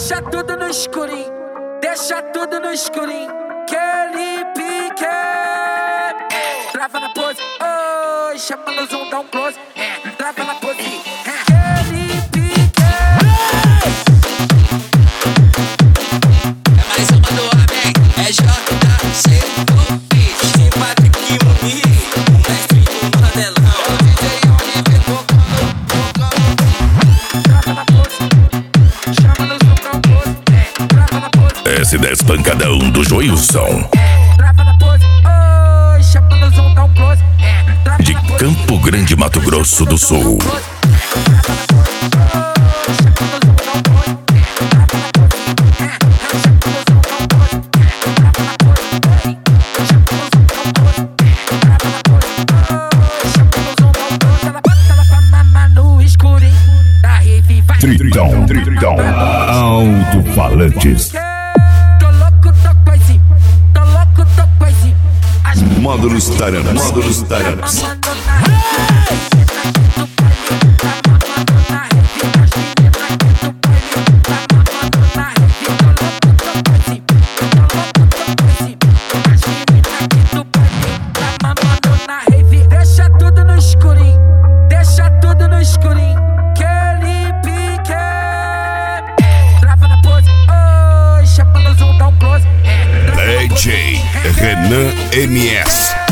Deixa tudo no escurinho, deixa tudo no escurinho. Que ele pique. Trava na pose, oi, chama no zoom, dá um close. Trava na pose, que ele pique. É mais uma do Amém, é JC o Beat. E Patrick Mumi, o mestre do Mandelão. O DJ Oliver tocando. Trava na pose, chama no zoom, dá um close. Trava na pose. S10 pancadão do Joilson. Trava na pose, oi, chama no zoom, dá um close. De Campo Grande, Mato Grosso do Sul. Tritão, alto-falantes. Tô louco, tô coisinho, tô louco, tô coisinho. Módulos Taranas. Deixa tudo no escurinho, deixa tudo no escurinho. Que ele pique. Trava na pose, oi, chama no zoom, dá um close. DJ Renan MS.